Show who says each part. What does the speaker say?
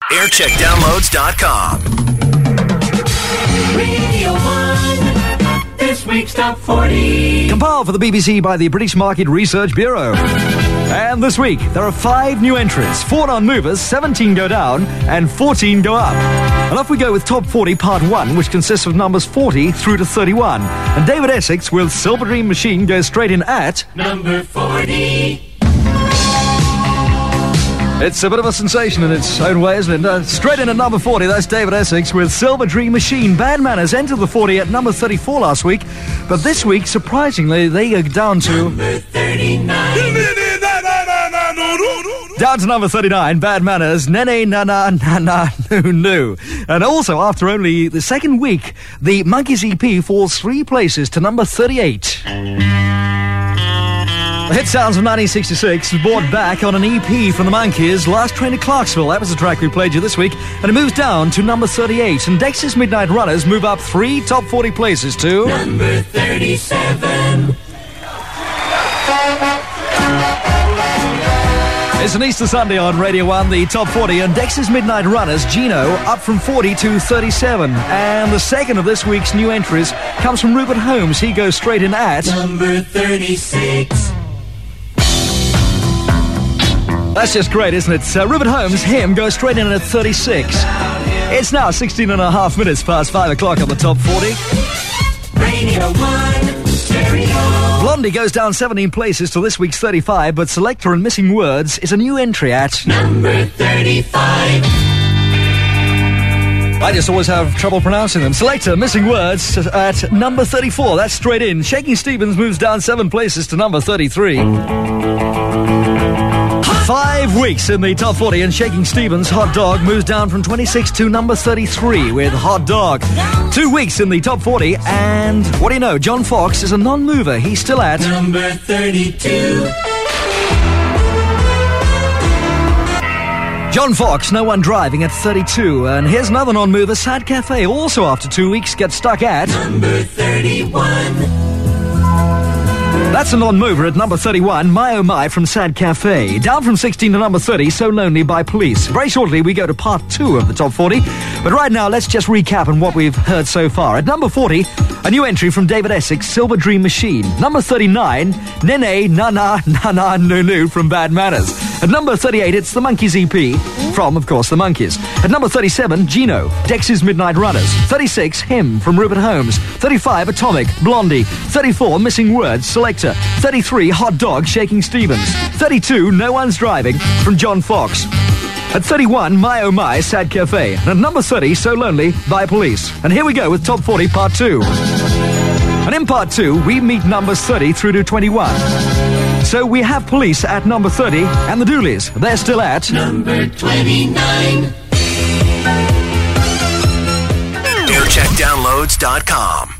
Speaker 1: Aircheckdownloads.com.
Speaker 2: Radio 1, this week's Top 40.
Speaker 3: Compiled for the BBC by the British Market Research Bureau. And this week, there are 5 new entries, 4 non-movers, 17 go down, and 14 go up. And off we go with Top 40 Part 1, which consists of numbers 40 through to 31. And David Essex with Silver Dream Machine goes straight in at...
Speaker 2: number 40.
Speaker 3: It's a bit of a sensation in its own way, isn't it? Straight in at number 40, that's David Essex with Silver Dream Machine. Bad Manners entered the 40 at number 34 last week, but this week, surprisingly, they are down to...
Speaker 2: number 39.
Speaker 3: Down to number 39, Bad Manners, Nene Nana Nana Nu Nu. And also, after only the second week, the Monkeys EP falls 3 places to number 38. The hit sounds of 1966 was brought back on an EP from the Monkees, Last Train to Clarksville. That was the track we played you this week. And it moves down to number 38. And Dexter's Midnight Runners move up 3 top 40 places to...
Speaker 2: number 37.
Speaker 3: It's an Easter Sunday on Radio 1, the Top 40, and Dexter's Midnight Runners, Gino, up from 40 to 37. And the second of this week's new entries comes from Rupert Holmes. He goes straight in at...
Speaker 2: number 36.
Speaker 3: That's just great, isn't it? Rupert Holmes, him, goes straight in at 36. It's now 16 and a half minutes past 5 o'clock on the Top 40.
Speaker 2: Radio 1, stereo.
Speaker 3: Blondie goes down 17 places to this week's 35, but Selector and Missing Words is a new entry at...
Speaker 2: number 35.
Speaker 3: I just always have trouble pronouncing them. Selector, Missing Words at number 34. That's straight in. Shaking Stevens moves down 7 places to number 33. 5 weeks in the Top 40, and Shaking Stevens' Hot Dog moves down from 26 to number 33 with Hot Dog. 2 weeks in the Top 40, and what do you know? John Fox is a non-mover. He's still at...
Speaker 2: number 32.
Speaker 3: John Fox, No One Driving at 32. And here's another non-mover, Sad Cafe, also after 2 weeks gets stuck at...
Speaker 2: number 31.
Speaker 3: That's a non-mover at number 31, My Oh My from Sad Cafe. Down from 16 to number 30, So Lonely by Police. Very shortly, we go to part 2 of the Top 40. But right now, let's just recap on what we've heard so far. At number 40, a new entry from David Essex, Silver Dream Machine. Number 39, Nene Nana Nana Nu Nu from Bad Manners. At number 38, it's the Monkeys EP from, of course, the Monkees. At number 37, Gino, Dexter's Midnight Runners. 36, Him from Rupert Holmes. 35, Atomic, Blondie. 34, Missing Words, Selector. 33, Hot Dog, Shaking Stevens. 32, No One's Driving from John Fox. At 31, My Oh My, Sad Cafe. And at number 30, So Lonely by Police. And here we go with Top 40 Part 2. And in Part 2, we meet numbers 30 through to 21. So we have Police at number 30, and the Dooleys, they're still at...
Speaker 2: number 29.
Speaker 1: Aircheckdownloads.com.